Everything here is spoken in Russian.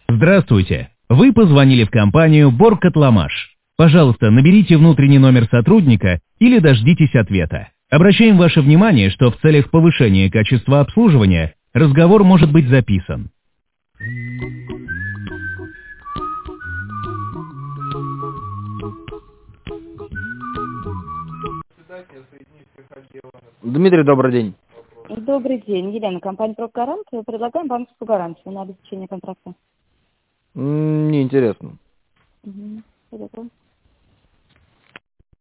Здравствуйте. Вы позвонили в компанию «Боркотломаш». Пожалуйста, наберите внутренний номер сотрудника или дождитесь ответа. Обращаем ваше внимание, что в целях повышения качества обслуживания разговор может быть записан. Дмитрий, добрый день. Добрый день, Елена, компания «Прокгарант». Предлагаем банковскую гарантию на обеспечение контракта. Неинтересно. Угу.